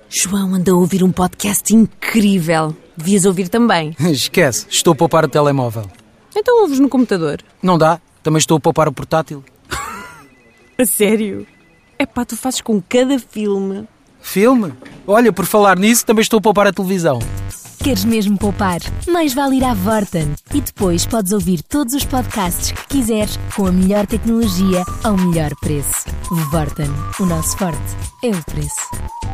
João anda a ouvir um podcast incrível. Devias ouvir também. Esquece, estou a poupar o telemóvel. Então ouves no computador? Não dá, também estou a poupar o portátil. A sério? Epá, tu fazes com cada filme. Filme? Olha, por falar nisso, também estou a poupar a televisão. Queres mesmo poupar? Mais vale ir à Vorten. E depois podes ouvir todos os podcasts que quiseres com a melhor tecnologia ao melhor preço. Vorten. O nosso forte é o preço.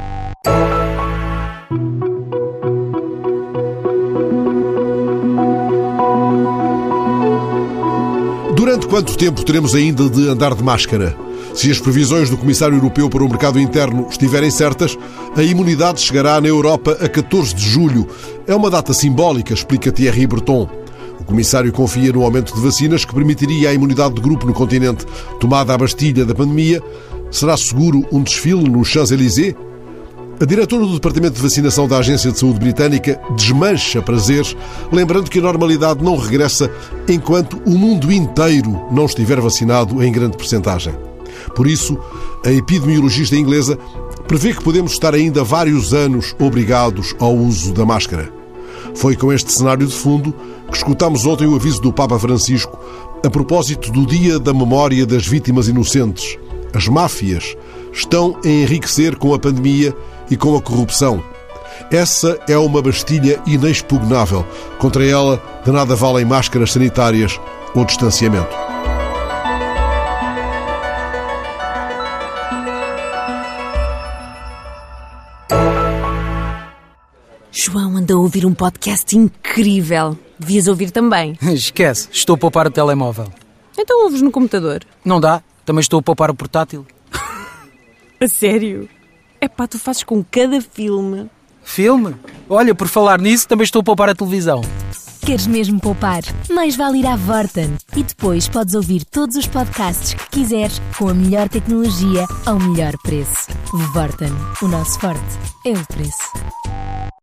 Durante quanto tempo teremos ainda de andar de máscara? Se as previsões do Comissário Europeu para o Mercado Interno estiverem certas, a imunidade chegará na Europa a 14 de julho. É uma data simbólica, explica Thierry Breton. O Comissário confia no aumento de vacinas que permitiria a imunidade de grupo no continente. Tomada a Bastilha da pandemia, será seguro um desfile no Champs-Élysées? A diretora do Departamento de Vacinação da Agência de Saúde Britânica desmancha prazeres, lembrando que a normalidade não regressa enquanto o mundo inteiro não estiver vacinado em grande percentagem. Por isso, a epidemiologista inglesa prevê que podemos estar ainda vários anos obrigados ao uso da máscara. Foi com este cenário de fundo que escutámos ontem o aviso do Papa Francisco a propósito do Dia da Memória das Vítimas Inocentes. As máfias estão a enriquecer com a pandemia e com a corrupção. Essa é uma Bastilha inexpugnável. Contra ela, de nada valem máscaras sanitárias ou distanciamento. João anda a ouvir um podcast incrível. Devias ouvir também. Esquece, estou a poupar o telemóvel. Então ouves no computador? Não dá, também estou a poupar o portátil. A sério? Epá, tu fazes com cada filme. Filme? Olha, por falar nisso, também estou a poupar a televisão. Queres mesmo poupar? Mais vale ir à Vorten. E depois podes ouvir todos os podcasts que quiseres com a melhor tecnologia ao melhor preço. Vorten. O nosso forte é o preço.